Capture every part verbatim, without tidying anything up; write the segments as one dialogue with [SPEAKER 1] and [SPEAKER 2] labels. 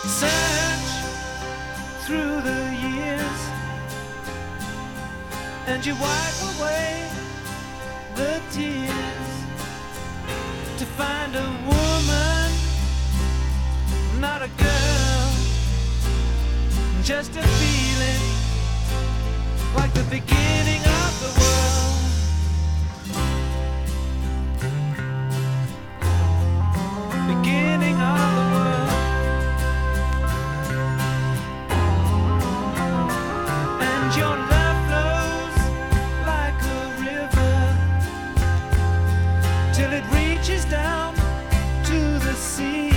[SPEAKER 1] Search through the years and you wipe away the tears to find a woman, not a girl, just a feeling like the beginning of the world. Beginning of the world. And your love flows like a river till it reaches down to the sea.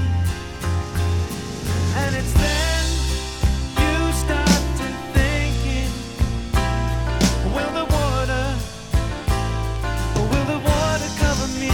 [SPEAKER 1] And it's then you start to thinking, will the water, will the water cover me?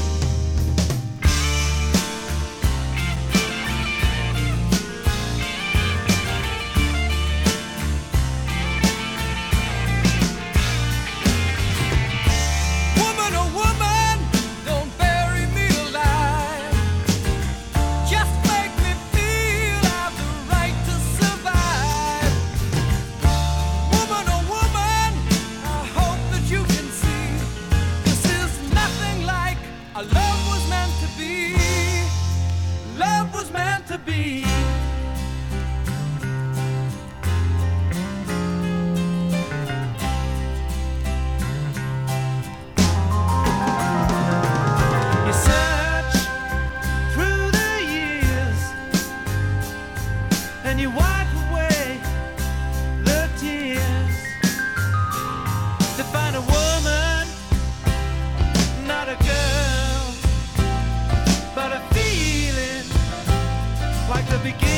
[SPEAKER 2] Woman, oh woman, don't bury me alive. Just make me feel I've the right to survive. Woman, oh woman, I hope that you can see this is nothing like a love was meant to be. Love was meant to be.
[SPEAKER 1] You search through the years and you wipe away the tears to find a woman, not a girl, but a feeling like the beginning